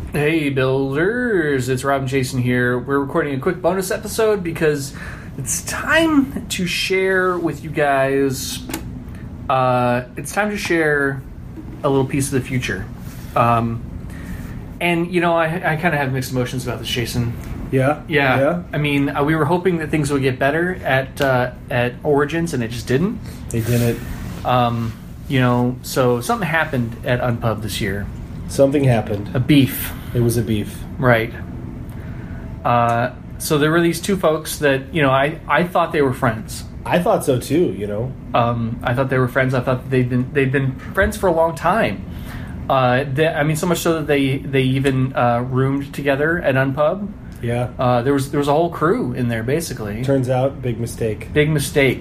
Hey Builders, it's Rob and Jason here. We're recording a quick bonus episode because it's time to share with you guys, it's time to share a little piece of the future. And, you know, I kind of have mixed emotions about this, Jason. Yeah. I mean, we were hoping that things would get better at Origins, and it just didn't. They didn't. You know, so something happened at Unpub this year. Something happened. A beef. It was a beef. Right. So there were these two folks that, you know, I thought they were friends. I thought so too, you know. I thought they were friends. I thought they'd been friends for a long time. I mean, so much so that they even roomed together at Unpub. Yeah. There was a whole crew in there, basically. Turns out, big mistake. Big mistake.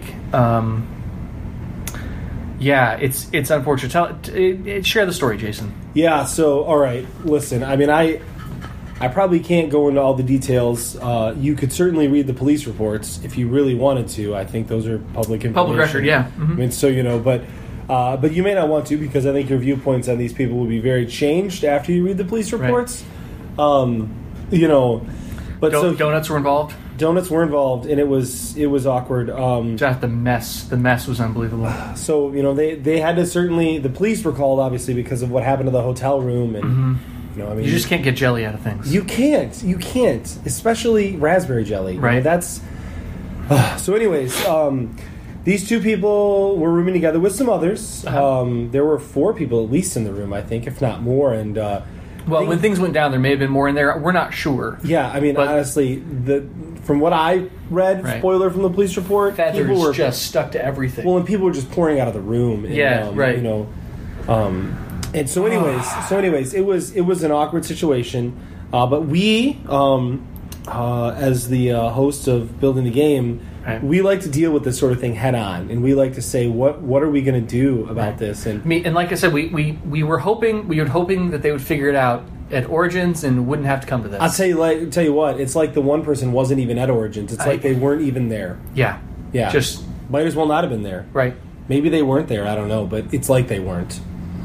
Yeah, it's unfortunate. Share the story, Jason. Yeah, so, all right, listen, I mean, I probably can't go into all the details. You could certainly read the police reports if you really wanted to. I think those are public information. Public record, yeah. Mm-hmm. I mean, so, you know, but you may not want to because I think your viewpoints on these people will be very changed after you read the police reports. Right. You know, but donuts were involved? Donuts were involved, and it was awkward. Just the mess was unbelievable. So, you know, they had to certainly, the police were called, obviously, because of what happened to the hotel room, and, you know, I mean... You just can't get jelly out of things. You can't, especially raspberry jelly. Right. You know, that's... So anyways, these two people were rooming together with some others. There were 4 people at least in the room, I think, if not more, and... when things went down, there may have been more in there. We're not sure. Yeah, I mean, honestly, from what I read, right. Spoiler from the police report, Feathers people were just stuck to everything. Well, and people were just pouring out of the room. And, right. You know, and so, anyways, it was an awkward situation. But we, as the host of Building the Game, right. We like to deal with this sort of thing head on, and we like to say, what are we going to do about right. this? And like I said, we were hoping that they would figure it out at Origins and wouldn't have to come to this. I'll tell you what, it's like the one person wasn't even at Origins. It's like they weren't even there. Yeah. Just might as well not have been there. Right. Maybe they weren't there. I don't know, but it's like they weren't.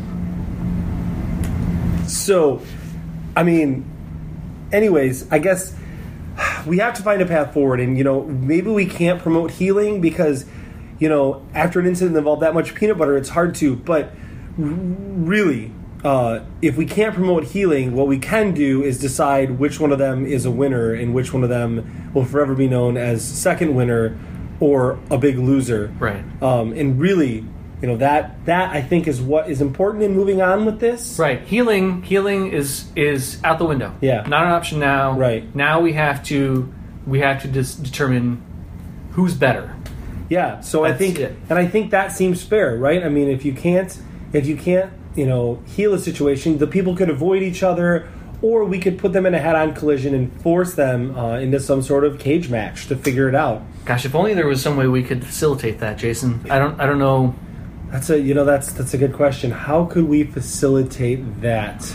So, I mean, anyways, I guess we have to find a path forward, and, you know, maybe we can't promote healing because, you know, after an incident that involved that much peanut butter, it's hard to, but really, if we can't promote healing, what we can do is decide which one of them is a winner and which one of them will forever be known as second winner or a big loser. Right. And really, you know, that I think is what is important in moving on with this. Right. Healing is out the window. Yeah. Not an option now. Right. Now we have to determine who's better. Yeah. So That's I think it. And I think that seems fair, right? I mean, if you can't, you know, heal a situation, the people could avoid each other, or we could put them in a head-on collision and force them into some sort of cage match to figure it out. Gosh, if only there was some way we could facilitate that, Jason. I don't know. That's a good question. How could we facilitate that?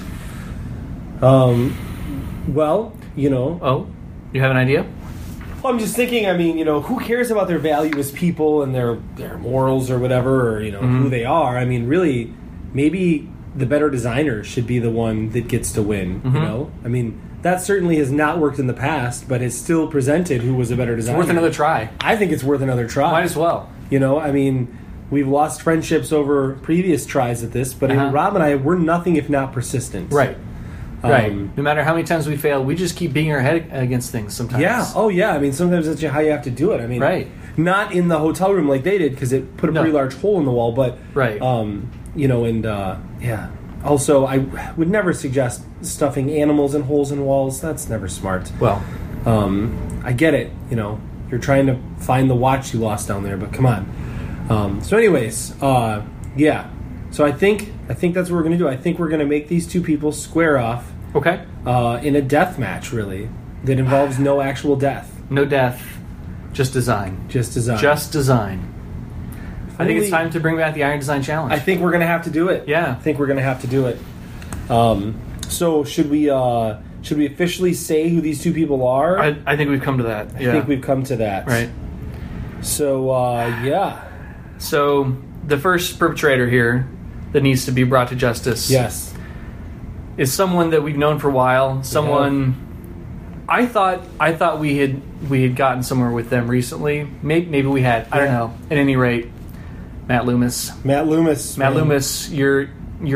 Well, you know. Oh, you have an idea? Well, I'm just thinking. I mean, you know, who cares about their value as people and their morals or whatever, or, you know, who they are? I mean, really, maybe the better designer should be the one that gets to win. You know, I mean, that certainly has not worked in the past, but it's still presented who was a better designer. It's worth another try. I think it's worth another try. Might as well. You know, I mean, we've lost friendships over previous tries at this, but Rob and I, we're nothing if not persistent. Right. Right. No matter how many times we fail, we just keep beating our head against things sometimes. Yeah. Oh, yeah. I mean, sometimes that's how you have to do it. I mean, right. Not in the hotel room like they did because it put a pretty large hole in the wall, but right. You know, and yeah. Also, I would never suggest stuffing animals in holes in walls. That's never smart. Well, I get it. You know, you're trying to find the watch you lost down there, but come on. So, anyways, yeah. So I think that's what we're going to do. I think we're going to make these two people square off. Okay. In a death match, really, that involves no actual death. No death, just design. Just design. Just design. I think it's time to bring back the Iron Design Challenge. I think we're going to have to do it. Yeah. I think we're going to have to do it. So should we officially say who these two people are? I think we've come to that. I think we've come to that. Right. So, yeah. So the first perpetrator here that needs to be brought to justice. Yes. is someone that we've known for a while. Someone I thought we had gotten somewhere with them recently. Maybe we had. I don't know. At any rate, Matt Loomis. Matt Loomis. You're.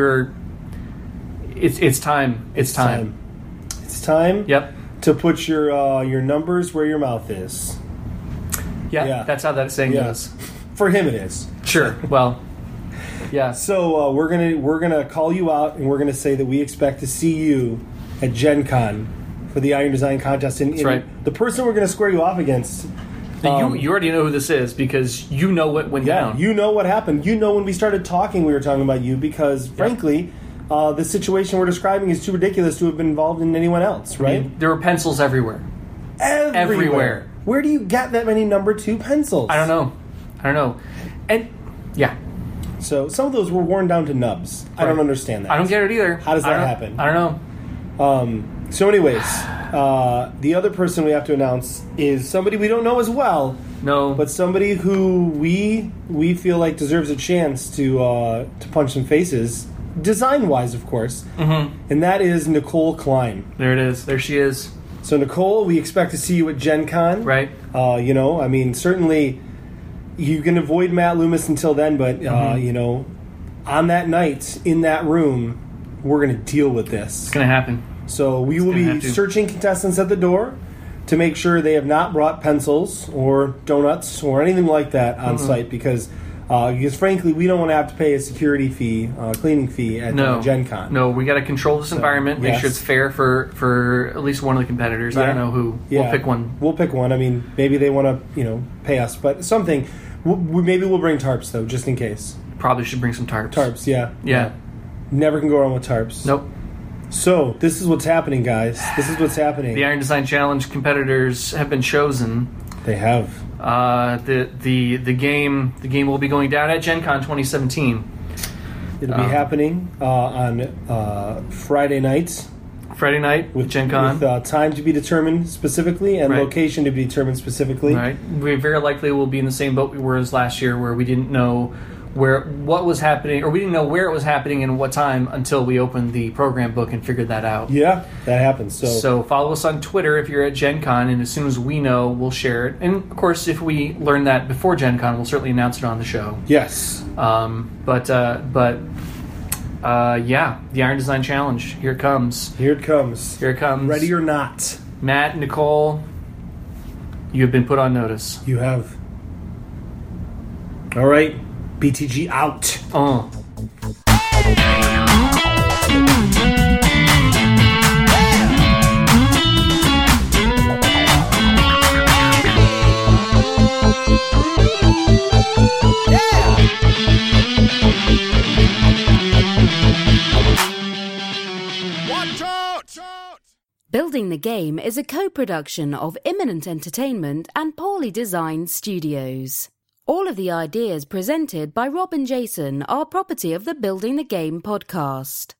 It's time. It's time. It's time. Yep. To put your numbers where your mouth is. Yeah. That's how that saying goes. For him, it is. Sure. Well. Yeah. So we're gonna call you out, and we're gonna say that we expect to see you at Gen Con for the Iron Design Contest. And That's right. The person we're gonna square you off against. You already know who this is because you know what went down. You know what happened. You know when we started talking, we were talking about you because, frankly, the situation we're describing is too ridiculous to have been involved in anyone else. Right? I mean, there were pencils everywhere. Everywhere. Where do you get that many number 2 pencils? I don't know. And yeah. So some of those were worn down to nubs. Right. I don't understand that. I don't get it either. How does that happen? I don't know. So anyways, the other person we have to announce is somebody we don't know as well. No. But somebody who we feel like deserves a chance to punch some faces, design-wise, of course. Mm-hmm. And that is Nicole Klein. There it is. There she is. So Nicole, we expect to see you at Gen Con. Right. Certainly you can avoid Matt Loomis until then, but, on that night, in that room, we're going to deal with this. It's going to happen. So we will be searching contestants at the door to make sure they have not brought pencils or donuts or anything like that on site because frankly, we don't want to have to pay a security fee, cleaning fee at Gen Con. No, we got to control this environment, make sure it's fair for at least one of the competitors. Yeah. I don't know who. Yeah. We'll pick one. We'll pick one. I mean, maybe they want to, pay us, but something. Maybe we'll bring tarps, though, just in case. Probably should bring some tarps. Tarps, yeah. Never can go wrong with tarps. Nope. So, this is what's happening, guys. This is what's happening. The Iron Design Challenge competitors have been chosen. They have. The game will be going down at Gen Con 2017. It'll be happening on Friday night. Friday night with Gen Con. With time to be determined specifically and location to be determined specifically. Right. We very likely will be in the same boat we were as last year where we didn't know what was happening, or we didn't know where it was happening and what time until we opened the program book and figured that out. Yeah, that happens. So follow us on Twitter if you're at Gen Con, and as soon as we know, we'll share it. And, of course, if we learn that before Gen Con, we'll certainly announce it on the show. Yes. The Iron Design Challenge. Here it comes. Here it comes. Here it comes. Ready or not. Matt, Nicole, you have been put on notice. You have. All right. BTG out. Building the Game is a co-production of Imminent Entertainment and Poorly Designed Studios. All of the ideas presented by Rob and Jason are property of the Building the Game podcast.